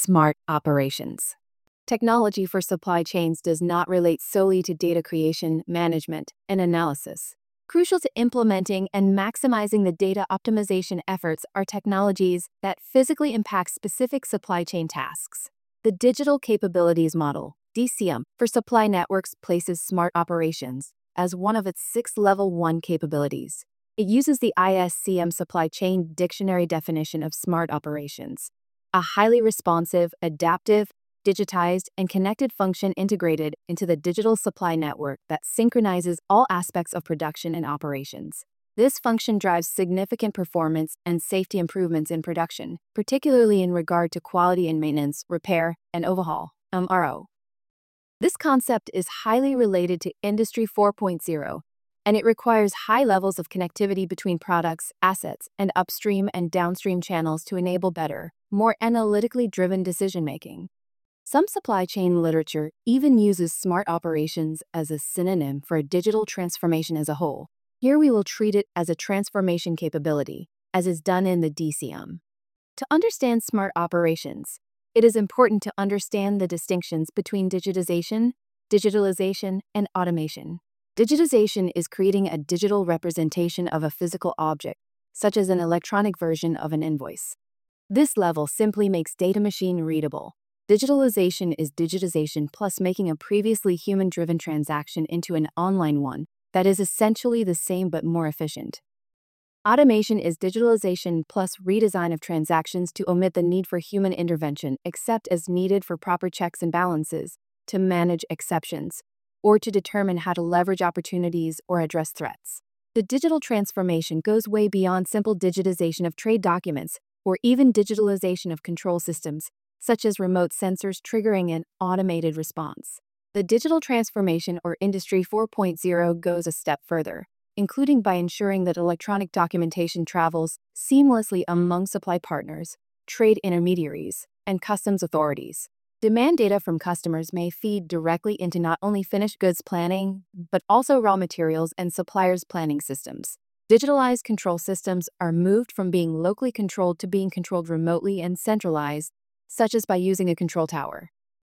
Smart operations. Technology for supply chains does not relate solely to data creation, management, and analysis. Crucial to implementing and maximizing the data optimization efforts are technologies that physically impact specific supply chain tasks. The Digital Capabilities Model, DCM, for supply networks places smart operations as one of its 6 Level 1 capabilities. It uses the ISCM Supply Chain Dictionary definition of smart operations, a highly responsive, adaptive, digitized, and connected function integrated into the digital supply network that synchronizes all aspects of production and operations. This function drives significant performance and safety improvements in production, particularly in regard to quality and maintenance, repair, and overhaul, MRO. This concept is highly related to Industry 4.0, and it requires high levels of connectivity between products, assets, and upstream and downstream channels to enable better, more analytically driven decision-making. Some supply chain literature even uses smart operations as a synonym for a digital transformation as a whole. Here we will treat it as a transformation capability, as is done in the DCM. To understand smart operations, it is important to understand the distinctions between digitization, digitalization, and automation. Digitization is creating a digital representation of a physical object, such as an electronic version of an invoice. This level simply makes data machine readable. Digitalization is digitization plus making a previously human-driven transaction into an online one that is essentially the same but more efficient. Automation is digitalization plus redesign of transactions to omit the need for human intervention except as needed for proper checks and balances, to manage exceptions, or to determine how to leverage opportunities or address threats. The digital transformation goes way beyond simple digitization of trade documents or even digitalization of control systems, such as remote sensors triggering an automated response. The digital transformation or Industry 4.0 goes a step further, including by ensuring that electronic documentation travels seamlessly among supply partners, trade intermediaries, and customs authorities. Demand data from customers may feed directly into not only finished goods planning, but also raw materials and suppliers' planning systems. Digitalized control systems are moved from being locally controlled to being controlled remotely and centralized, such as by using a control tower.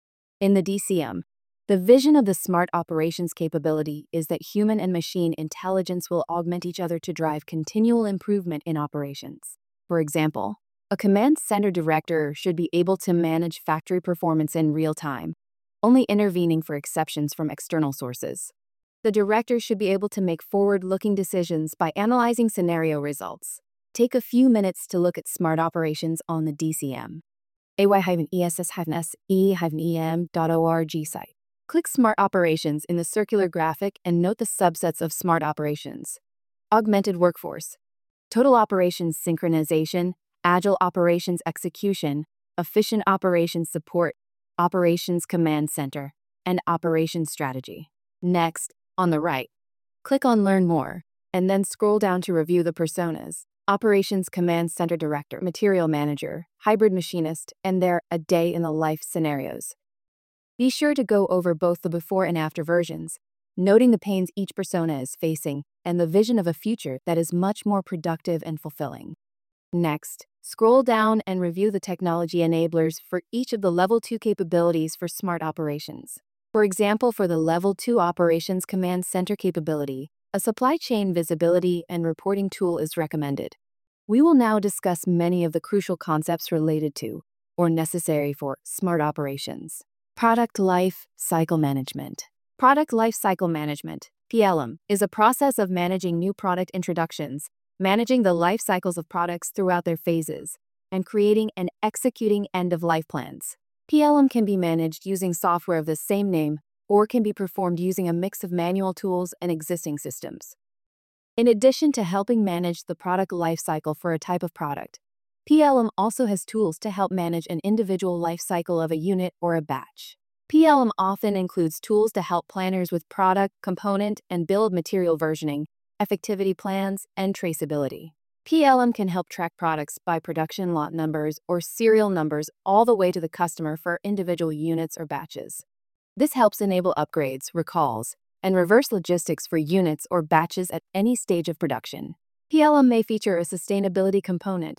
In the DCM, the vision of the smart operations capability is that human and machine intelligence will augment each other to drive continual improvement in operations. For example, a command center director should be able to manage factory performance in real time, only intervening for exceptions from external sources. The director should be able to make forward-looking decisions by analyzing scenario results. Take a few minutes to look at smart operations on the DCM. ay-ess-se-em.org site. Click Smart Operations in the circular graphic and note the subsets of smart operations. Augmented workforce, total operations synchronization, agile operations execution, efficient operations support, operations command center, and operations strategy. Next, on the right, click on Learn More, and then scroll down to review the personas. Operations Command Center Director, Material Manager, Hybrid Machinist, and their A Day in the Life scenarios. Be sure to go over both the before and after versions, noting the pains each persona is facing and the vision of a future that is much more productive and fulfilling. Next, scroll down and review the technology enablers for each of the Level 2 capabilities for smart operations. For example, for the Level 2 Operations Command Center capability, a supply chain visibility and reporting tool is recommended. We will now discuss many of the crucial concepts related to, or necessary for, smart operations. Product Life Cycle Management. Product Life Cycle Management, PLM, is a process of managing new product introductions, managing the life cycles of products throughout their phases, and creating and executing end-of-life plans. PLM can be managed using software of the same name or can be performed using a mix of manual tools and existing systems. In addition to helping manage the product life cycle for a type of product, PLM also has tools to help manage an individual life cycle of a unit or a batch. PLM often includes tools to help planners with product, component, and bill of material versioning, effectivity plans, and traceability. PLM can help track products by production lot numbers or serial numbers all the way to the customer for individual units or batches. This helps enable upgrades, recalls, and reverse logistics for units or batches at any stage of production. PLM may feature a sustainability component,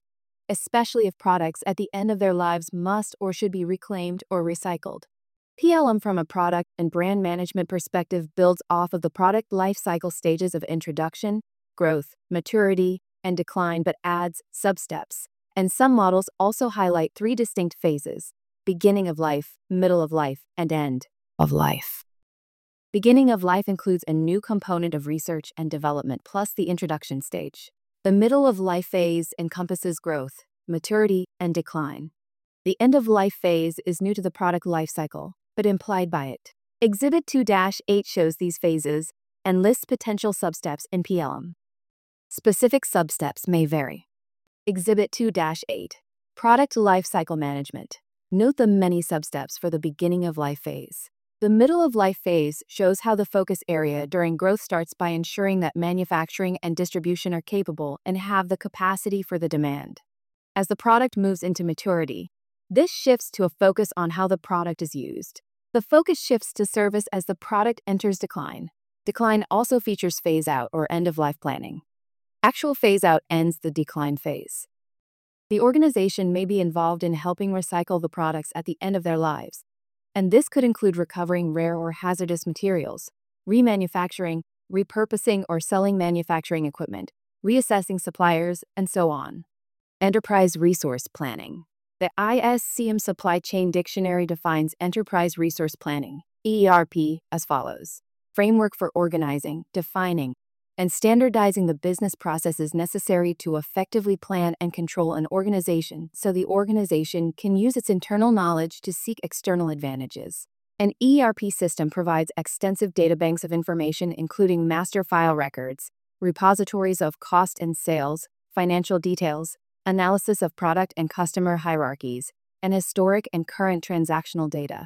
especially if products at the end of their lives must or should be reclaimed or recycled. PLM from a product and brand management perspective builds off of the product life cycle stages of introduction, growth, maturity, and decline, but adds sub-steps. And some models also highlight three distinct phases: beginning of life, middle of life, and end of life. Beginning of life includes a new component of research and development plus the introduction stage. The middle of life phase encompasses growth, maturity, and decline. The end of life phase is new to the product life cycle, but implied by it. Exhibit 2-8 shows these phases and lists potential substeps in PLM. Specific substeps may vary. Exhibit 2-8, Product Life Cycle Management. Note the many substeps for the beginning of life phase. The middle of life phase shows how the focus area during growth starts by ensuring that manufacturing and distribution are capable and have the capacity for the demand. As the product moves into maturity, this shifts to a focus on how the product is used. The focus shifts to service as the product enters decline. Decline also features phase-out or end-of-life planning. Actual phase-out ends the decline phase. The organization may be involved in helping recycle the products at the end of their lives, and this could include recovering rare or hazardous materials, remanufacturing, repurposing or selling manufacturing equipment, reassessing suppliers, and so on. Enterprise Resource Planning. The ISCM Supply Chain Dictionary defines Enterprise Resource Planning, ERP, as follows: framework for organizing, defining, and standardizing the business processes necessary to effectively plan and control an organization so the organization can use its internal knowledge to seek external advantages. An ERP system provides extensive databanks of information, including master file records, repositories of cost and sales, financial details, analysis of product and customer hierarchies, and historic and current transactional data.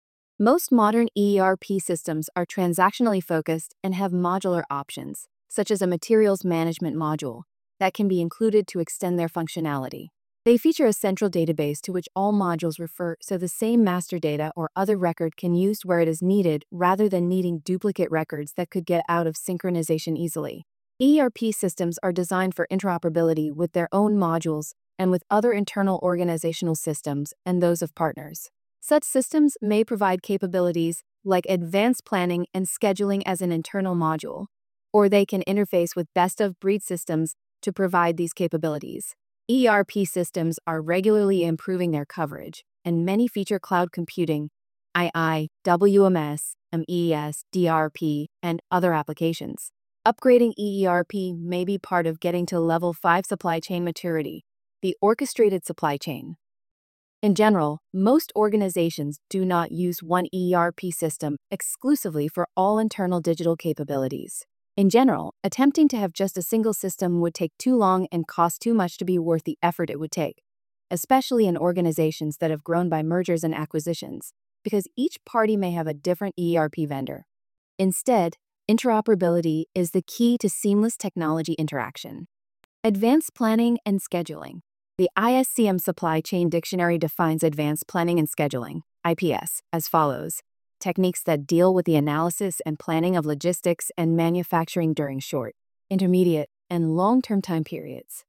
Most modern ERP systems are transactionally focused and have modular options, such as a materials management module, that can be included to extend their functionality. They feature a central database to which all modules refer, so the same master data or other record can be used where it is needed rather than needing duplicate records that could get out of synchronization easily. ERP systems are designed for interoperability with their own modules and with other internal organizational systems and those of partners. Such systems may provide capabilities like advanced planning and scheduling as an internal module, or they can interface with best-of-breed systems to provide these capabilities. ERP systems are regularly improving their coverage, and many feature cloud computing, II, WMS, MES, DRP, and other applications. Upgrading ERP may be part of getting to Level 5 supply chain maturity, the orchestrated supply chain. In general, most organizations do not use one ERP system exclusively for all internal digital capabilities. In general, attempting to have just a single system would take too long and cost too much to be worth the effort it would take, especially in organizations that have grown by mergers and acquisitions, because each party may have a different ERP vendor. Instead, interoperability is the key to seamless technology interaction. Advanced Planning and Scheduling. The ISCM Supply Chain Dictionary defines advanced planning and scheduling, IPS, as follows: techniques that deal with the analysis and planning of logistics and manufacturing during short, intermediate, and long-term time periods.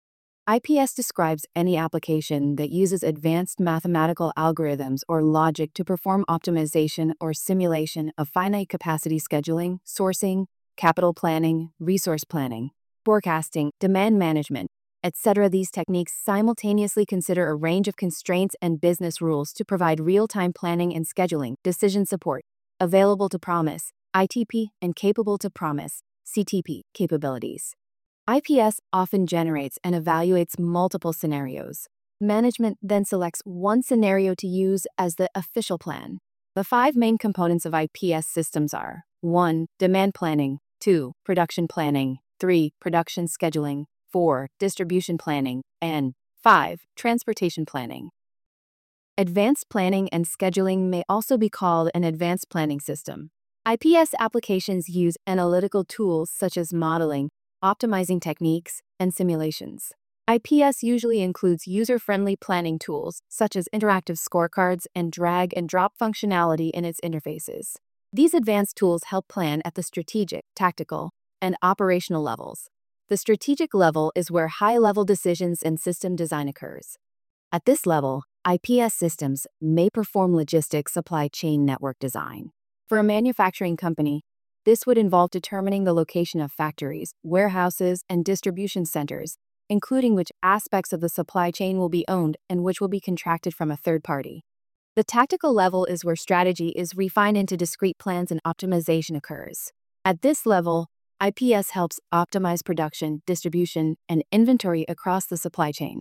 IPS describes any application that uses advanced mathematical algorithms or logic to perform optimization or simulation of finite capacity scheduling, sourcing, capital planning, resource planning, forecasting, demand management, etc. These techniques simultaneously consider a range of constraints and business rules to provide real-time planning and scheduling, decision support, available to promise, ITP, and capable to promise, CTP, capabilities. IPS often generates and evaluates multiple scenarios. Management then selects one scenario to use as the official plan. The 5 main components of IPS systems are: 1. Demand planning, 2. Production planning, 3. Production scheduling, 4. Distribution planning, and 5. Transportation planning. Advanced planning and scheduling may also be called an advanced planning system. IPS applications use analytical tools such as modeling, optimizing techniques, and simulations. IPS usually includes user-friendly planning tools such as interactive scorecards and drag-and-drop functionality in its interfaces. These advanced tools help plan at the strategic, tactical, and operational levels. The strategic level is where high-level decisions and system design occurs. At this level, IPS systems may perform logistics supply chain network design. For a manufacturing company, this would involve determining the location of factories, warehouses, and distribution centers, including which aspects of the supply chain will be owned and which will be contracted from a third party. The tactical level is where strategy is refined into discrete plans and optimization occurs. At this level, IPS helps optimize production, distribution, and inventory across the supply chain.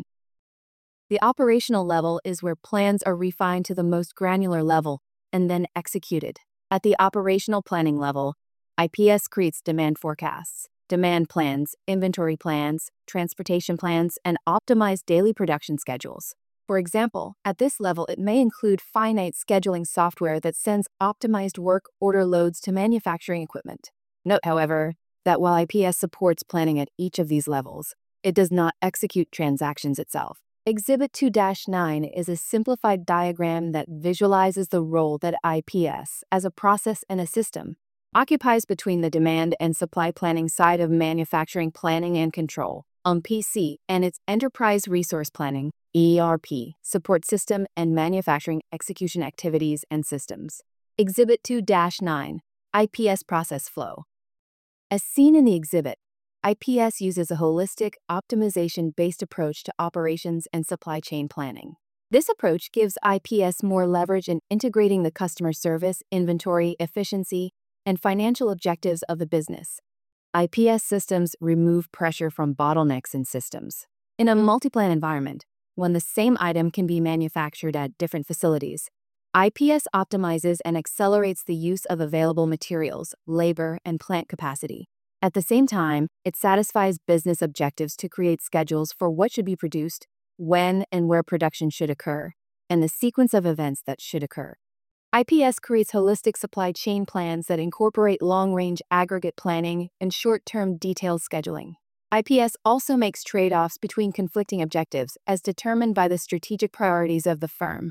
The operational level is where plans are refined to the most granular level and then executed. At the operational planning level, IPS creates demand forecasts, demand plans, inventory plans, transportation plans, and optimized daily production schedules. For example, at this level, it may include finite scheduling software that sends optimized work order loads to manufacturing equipment. Note, however, that while IPS supports planning at each of these levels, it does not execute transactions itself. Exhibit 2-9 is a simplified diagram that visualizes the role that IPS, as a process and a system, occupies between the demand and supply planning side of manufacturing planning and control, (PC), and its enterprise resource planning, ERP, support system and manufacturing execution activities and systems. Exhibit 2-9, IPS process flow. As seen in the exhibit, IPS uses a holistic, optimization-based approach to operations and supply chain planning. This approach gives IPS more leverage in integrating the customer service, inventory, efficiency, and financial objectives of the business. IPS systems remove pressure from bottlenecks in systems. In a multi-plan environment, when the same item can be manufactured at different facilities, IPS optimizes and accelerates the use of available materials, labor, and plant capacity. At the same time, it satisfies business objectives to create schedules for what should be produced, when and where production should occur, and the sequence of events that should occur. IPS creates holistic supply chain plans that incorporate long-range aggregate planning and short-term detailed scheduling. IPS also makes trade-offs between conflicting objectives as determined by the strategic priorities of the firm.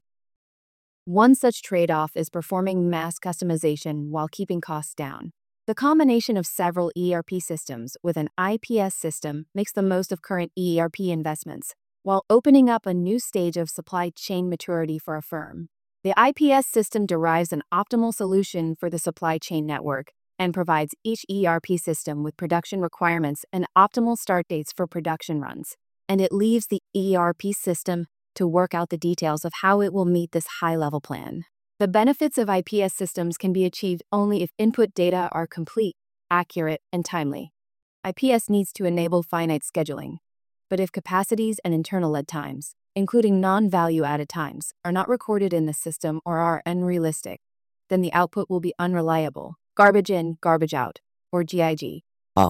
One such trade-off is performing mass customization while keeping costs down. The combination of several ERP systems with an IPS system makes the most of current ERP investments, while opening up a new stage of supply chain maturity for a firm. The IPS system derives an optimal solution for the supply chain network and provides each ERP system with production requirements and optimal start dates for production runs, and it leaves the ERP system to work out the details of how it will meet this high-level plan. The benefits of IPS systems can be achieved only if input data are complete, accurate, and timely. IPS needs to enable finite scheduling, but if capacities and internal lead times, including non-value-added times, are not recorded in the system or are unrealistic, then the output will be unreliable, garbage in, garbage out, or GIG.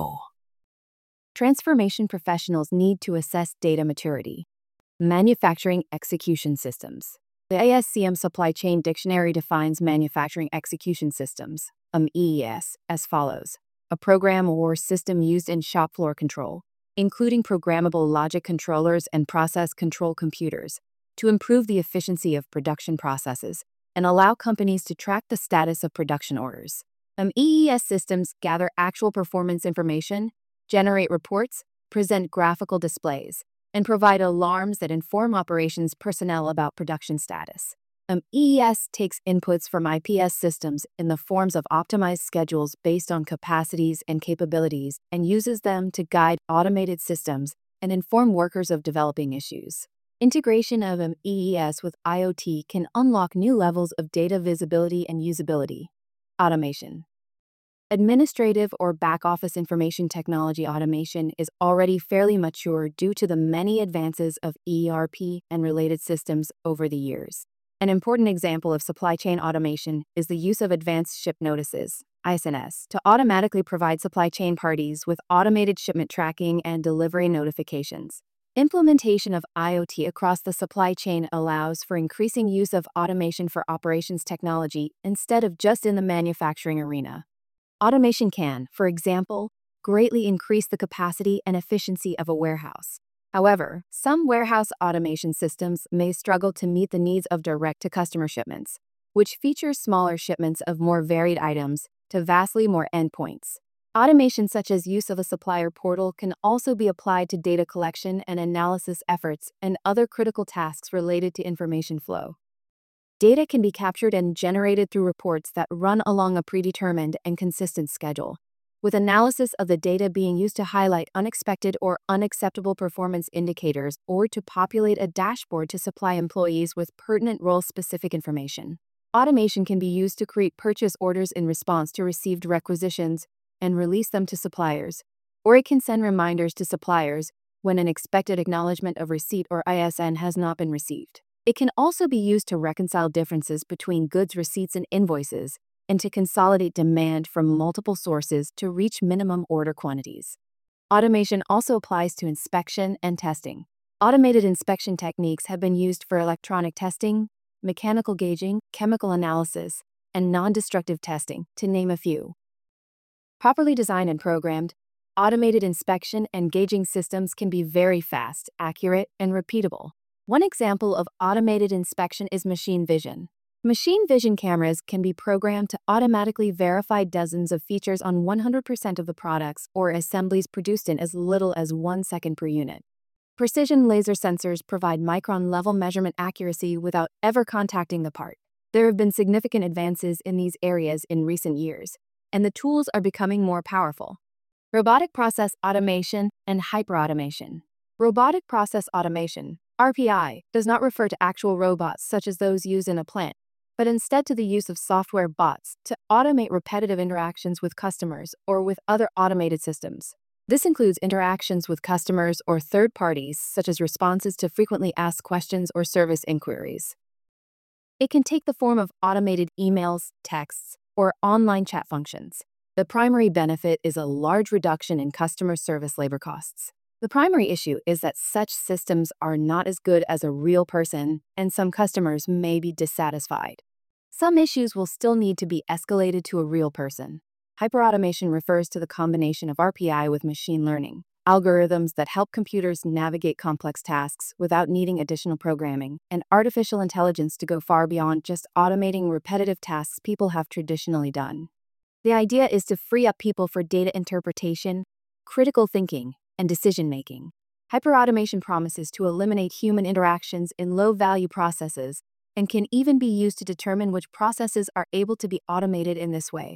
Transformation professionals need to assess data maturity. Manufacturing execution systems. The ASCM Supply Chain Dictionary defines manufacturing execution systems, MES, as follows: a program or system used in shop floor control, including programmable logic controllers and process control computers, to improve the efficiency of production processes and allow companies to track the status of production orders. MES systems gather actual performance information, generate reports, present graphical displays, and provide alarms that inform operations personnel about production status. MES takes inputs from IPS systems in the forms of optimized schedules based on capacities and capabilities and uses them to guide automated systems and inform workers of developing issues. Integration of MES with IoT can unlock new levels of data visibility and usability. Automation. Administrative or back-office information technology automation is already fairly mature due to the many advances of ERP and related systems over the years. An important example of supply chain automation is the use of advanced ship notices, ISNS, to automatically provide supply chain parties with automated shipment tracking and delivery notifications. Implementation of IoT across the supply chain allows for increasing use of automation for operations technology instead of just in the manufacturing arena. Automation can, for example, greatly increase the capacity and efficiency of a warehouse. However, some warehouse automation systems may struggle to meet the needs of direct-to-customer shipments, which feature smaller shipments of more varied items to vastly more endpoints. Automation such as use of a supplier portal can also be applied to data collection and analysis efforts and other critical tasks related to information flow. Data can be captured and generated through reports that run along a predetermined and consistent schedule, with analysis of the data being used to highlight unexpected or unacceptable performance indicators or to populate a dashboard to supply employees with pertinent role-specific information. Automation can be used to create purchase orders in response to received requisitions and release them to suppliers, or it can send reminders to suppliers when an expected acknowledgement of receipt or ISN has not been received. It can also be used to reconcile differences between goods receipts and invoices and to consolidate demand from multiple sources to reach minimum order quantities. Automation also applies to inspection and testing. Automated inspection techniques have been used for electronic testing, mechanical gauging, chemical analysis, and non-destructive testing, to name a few. Properly designed and programmed, automated inspection and gauging systems can be very fast, accurate, and repeatable. One example of automated inspection is machine vision. Machine vision cameras can be programmed to automatically verify dozens of features on 100% of the products or assemblies produced in as little as 1 second per unit. Precision laser sensors provide micron-level measurement accuracy without ever contacting the part. There have been significant advances in these areas in recent years, and the tools are becoming more powerful. Robotic process automation and hyperautomation. Robotic process automation, RPI, does not refer to actual robots such as those used in a plant, but instead to the use of software bots to automate repetitive interactions with customers or with other automated systems. This includes interactions with customers or third parties, such as responses to frequently asked questions or service inquiries. It can take the form of automated emails, texts, or online chat functions. The primary benefit is a large reduction in customer service labor costs. The primary issue is that such systems are not as good as a real person, and some customers may be dissatisfied. Some issues will still need to be escalated to a real person. Hyperautomation refers to the combination of RPI with machine learning, algorithms that help computers navigate complex tasks without needing additional programming, and artificial intelligence to go far beyond just automating repetitive tasks people have traditionally done. The idea is to free up people for data interpretation, critical thinking, and decision-making. Hyperautomation promises to eliminate human interactions in low-value processes and can even be used to determine which processes are able to be automated in this way.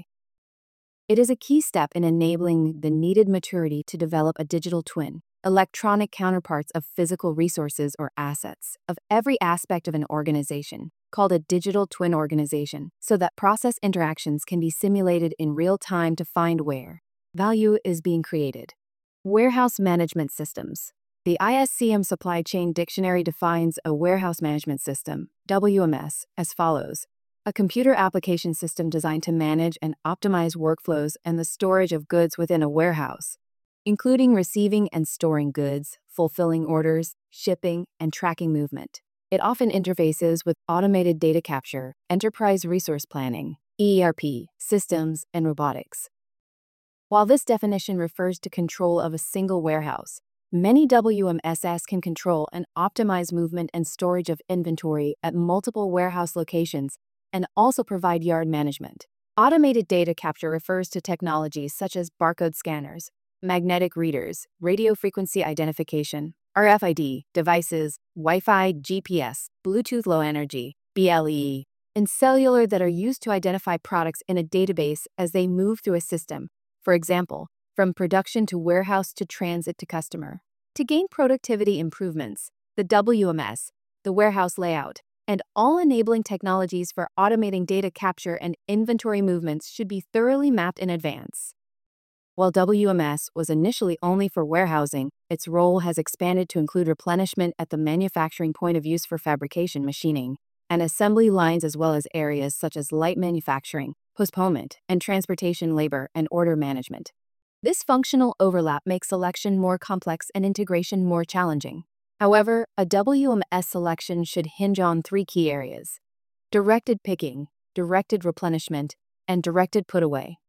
It is a key step in enabling the needed maturity to develop a digital twin, electronic counterparts of physical resources or assets, of every aspect of an organization, called a digital twin organization, so that process interactions can be simulated in real time to find where value is being created. Warehouse management systems. The ISCM Supply Chain Dictionary defines a warehouse management system, WMS, as follows: a computer application system designed to manage and optimize workflows and the storage of goods within a warehouse, including receiving and storing goods, fulfilling orders, shipping, and tracking movement. It often interfaces with automated data capture, enterprise resource planning, ERP, systems, and robotics. While this definition refers to control of a single warehouse, many WMSs can control and optimize movement and storage of inventory at multiple warehouse locations and also provide yard management. Automated data capture refers to technologies such as barcode scanners, magnetic readers, radio frequency identification, RFID devices, Wi-Fi, GPS, Bluetooth Low Energy, BLE, and cellular that are used to identify products in a database as they move through a system, for example, from production to warehouse to transit to customer. To gain productivity improvements, the WMS, the warehouse layout, and all enabling technologies for automating data capture and inventory movements should be thoroughly mapped in advance. While WMS was initially only for warehousing, its role has expanded to include replenishment at the manufacturing point of use for fabrication machining and assembly lines, as well as areas such as light manufacturing, postponement, and transportation labor and order management. This functional overlap makes selection more complex and integration more challenging. However, a WMS selection should hinge on 3 key areas: directed picking, directed replenishment, and directed put-away.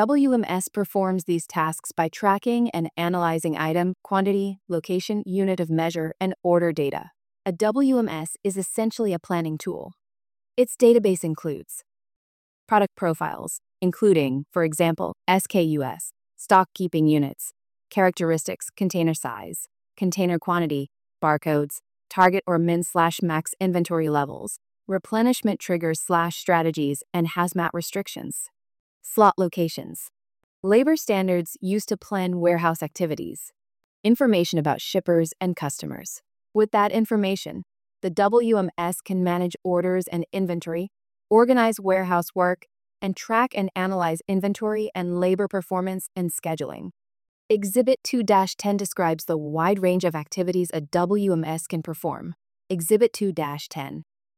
WMS performs these tasks by tracking and analyzing item, quantity, location, unit of measure, and order data. A WMS is essentially a planning tool. Its database includes product profiles, including, for example, SKUs, stock keeping units, characteristics, container size, container quantity, barcodes, target or min/max inventory levels, replenishment triggers/strategies, and hazmat restrictions. Slot locations. Labor standards used to plan warehouse activities. Information about shippers and customers. With that information, the WMS can manage orders and inventory, organize warehouse work, and track and analyze inventory and labor performance and scheduling. Exhibit 2-10 describes the wide range of activities a WMS can perform. Exhibit 2-10.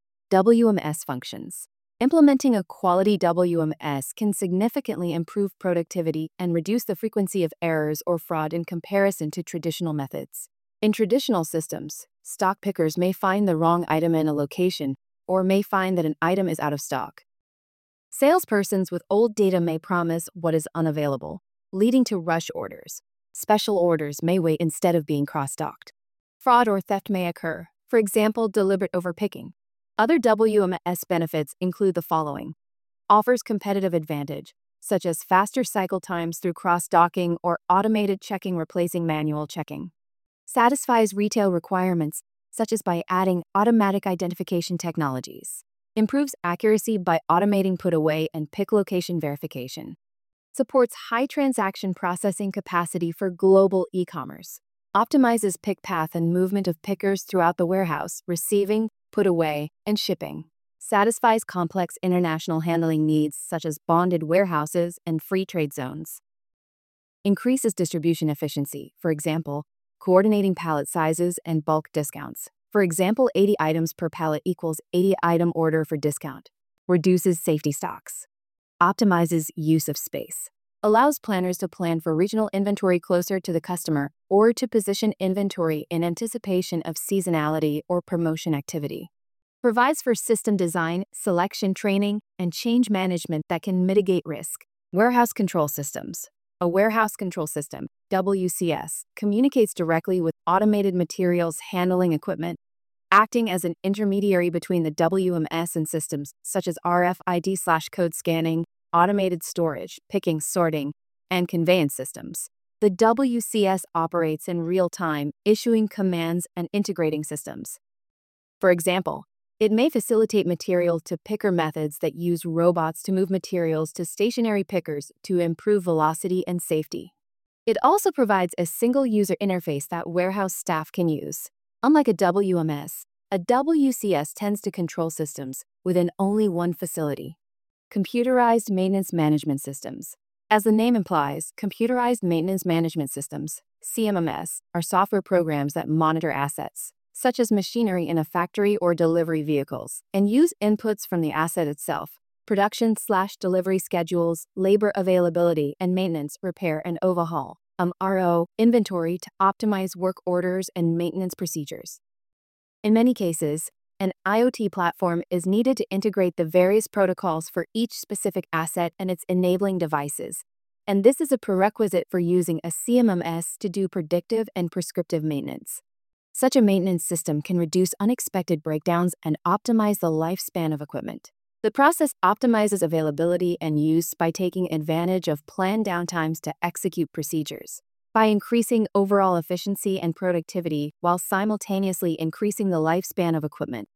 WMS functions. Implementing a quality WMS can significantly improve productivity and reduce the frequency of errors or fraud in comparison to traditional methods. In traditional systems, stock pickers may find the wrong item in a location or may find that an item is out of stock. Salespersons with old data may promise what is unavailable, leading to rush orders. Special orders may wait instead of being cross-docked. Fraud or theft may occur, for example, deliberate overpicking. Other WMS benefits include the following. Offers competitive advantage, such as faster cycle times through cross-docking or automated checking replacing manual checking. Satisfies retail requirements, such as by adding automatic identification technologies. Improves accuracy by automating put-away and pick location verification. Supports high transaction processing capacity for global e-commerce. Optimizes pick path and movement of pickers throughout the warehouse, receiving, put away, and shipping. Satisfies complex international handling needs such as bonded warehouses and free trade zones. Increases distribution efficiency, for example, coordinating pallet sizes and bulk discounts. For example, 80 items per pallet equals 80 item order for discount. Reduces safety stocks. Optimizes use of space. Allows planners to plan for regional inventory closer to the customer or to position inventory in anticipation of seasonality or promotion activity. Provides for system design, selection training, and change management that can mitigate risk. Warehouse control systems. A warehouse control system, WCS, communicates directly with automated materials handling equipment, acting as an intermediary between the WMS and systems such as RFID/code scanning, automated storage, picking, sorting, and conveyance systems. The WCS operates in real time, issuing commands and integrating systems. For example, it may facilitate material to picker methods that use robots to move materials to stationary pickers to improve velocity and safety. It also provides a single user interface that warehouse staff can use. Unlike a WMS, a WCS tends to control systems within only one facility. Computerized maintenance management systems. As the name implies, computerized maintenance management systems, CMMS, are software programs that monitor assets, such as machinery in a factory or delivery vehicles, and use inputs from the asset itself, production/delivery schedules, labor availability, and maintenance, repair, and overhaul, RO, inventory to optimize work orders and maintenance procedures. In many cases, an IoT platform is needed to integrate the various protocols for each specific asset and its enabling devices, and this is a prerequisite for using a CMMS to do predictive and prescriptive maintenance. Such a maintenance system can reduce unexpected breakdowns and optimize the lifespan of equipment. The process optimizes availability and use by taking advantage of planned downtimes to execute procedures, by increasing overall efficiency and productivity while simultaneously increasing the lifespan of equipment.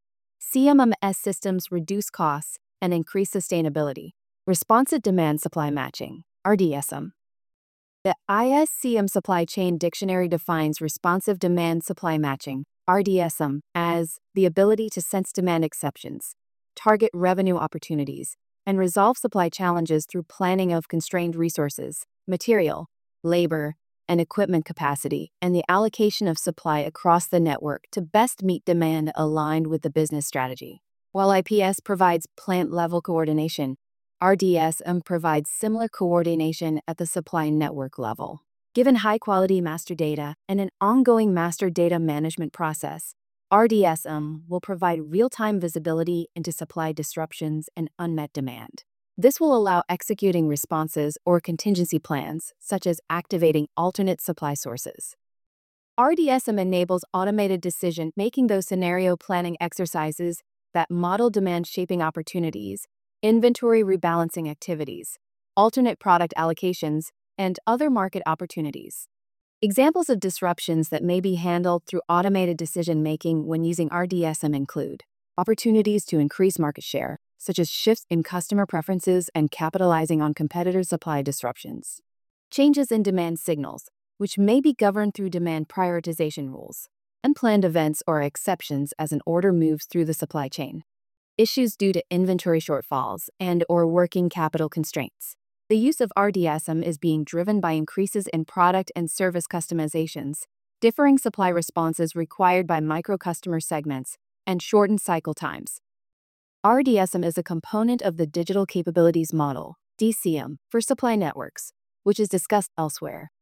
CMMS systems reduce costs and increase sustainability. Responsive Demand Supply Matching, RDSM. The ISCM Supply Chain Dictionary defines responsive demand supply matching, RDSM, as the ability to sense demand exceptions, target revenue opportunities, and resolve supply challenges through planning of constrained resources, material, labor, and equipment capacity, and the allocation of supply across the network to best meet demand aligned with the business strategy. While IPS provides plant-level coordination, RDSM provides similar coordination at the supply network level. Given high-quality master data and an ongoing master data management process, RDSM will provide real-time visibility into supply disruptions and unmet demand. This will allow executing responses or contingency plans, such as activating alternate supply sources. RDSM enables automated decision-making, those scenario planning exercises that model demand shaping opportunities, inventory rebalancing activities, alternate product allocations, and other market opportunities. Examples of disruptions that may be handled through automated decision-making when using RDSM include opportunities to increase market share, such as shifts in customer preferences and capitalizing on competitor supply disruptions. Changes in demand signals, which may be governed through demand prioritization rules. Unplanned events or exceptions as an order moves through the supply chain. Issues due to inventory shortfalls and/or working capital constraints. The use of RDSM is being driven by increases in product and service customizations, differing supply responses required by micro-customer segments, and shortened cycle times. RDSM is a component of the Digital Capabilities Model, DCM, for supply networks, which is discussed elsewhere.